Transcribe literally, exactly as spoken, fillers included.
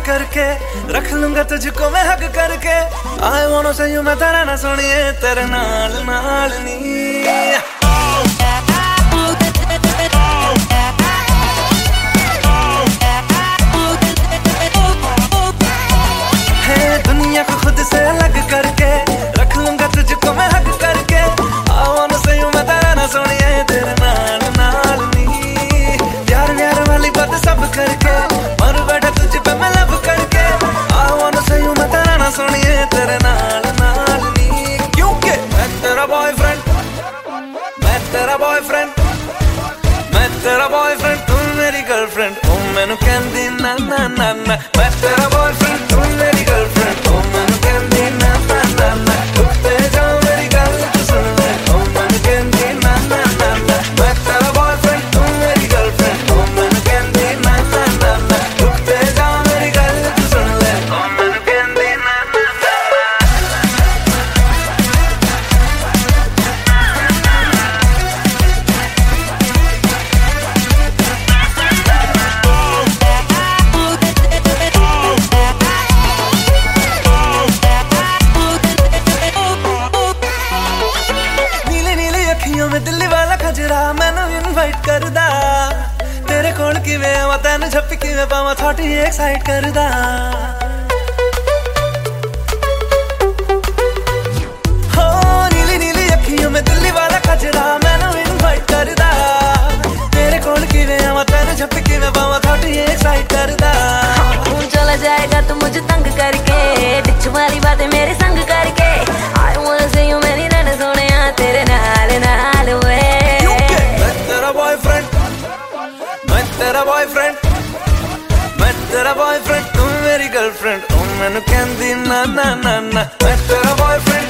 करके रख लूंगा तुझको मैं हक करके। आई वांट से यू मैं तेरा ना सुनिए तेरे नाल नाल नी। दुनिया को खुद से अलग करके रख लूंगा तुझको मैं हक करके। आई वांट से यू मैं तेरा ना सुनिए तेरे नाल नाल नी। प्यार प्यार वाली बात सब करके मर बैठा तुझ पे मैं लब करके। आई वांट से यू मैं तेरा ना सुनिए तेरे नाल नाल नी। क्योंकि मैं तेरा बॉयफ्रेंड, मैं तेरा बॉयफ्रेंड, मैं तेरा बॉयफ्रेंड तू मेरी गर्लफ्रेंड। ओ मैनू कहंदी ना ना ना ना। मैं तेरा बॉयफ्रेंड तू मेरी गर्लफ्रेंड। ओ मैनू कहंदी ना ना ना ना। उत्ते जा मेरी गल तू सुन ले। ओ मैनू कहंदी ना ना ना ना। मैं तेरा बॉयफ्रेंड तू मेरी गर्लफ्रेंड। ओ मैनू कहंदी ना ना ना ना। उत्ते जा मेरी गल तू सुन ले। ओ मैनू कहंदी ना ना ना। मैं दिल्ली वाला खजरा मैनू इनवाइट करदा। तेरे कोल किवें आवां तैनू छप्पी किवें पावां थोड़ी एक्साइट करदा। हो नीली नीली अखियों में दिल्ली वाला खजरा मैनू इनवाइट करदा। तेरे कोल किवें आवां तैनू छप्पी किवें पावां थोड़ी एक्साइट करदा। तू चला जाएगा तू मुझे तंग करके डिच वाली बातें मेरे संग करके। आई वांट से यू मेरी रन सोनिया तेरे नाल नाल वे। मैं तेरा बॉयफ्रेंड, मैं तेरा बॉयफ्रेंड, मैं तेरा बॉयफ्रेंड तू मेरी गर्लफ्रेंड। ओ मैनू कहंदी ना ना ना ना। मैं तेरा बॉयफ्रेंड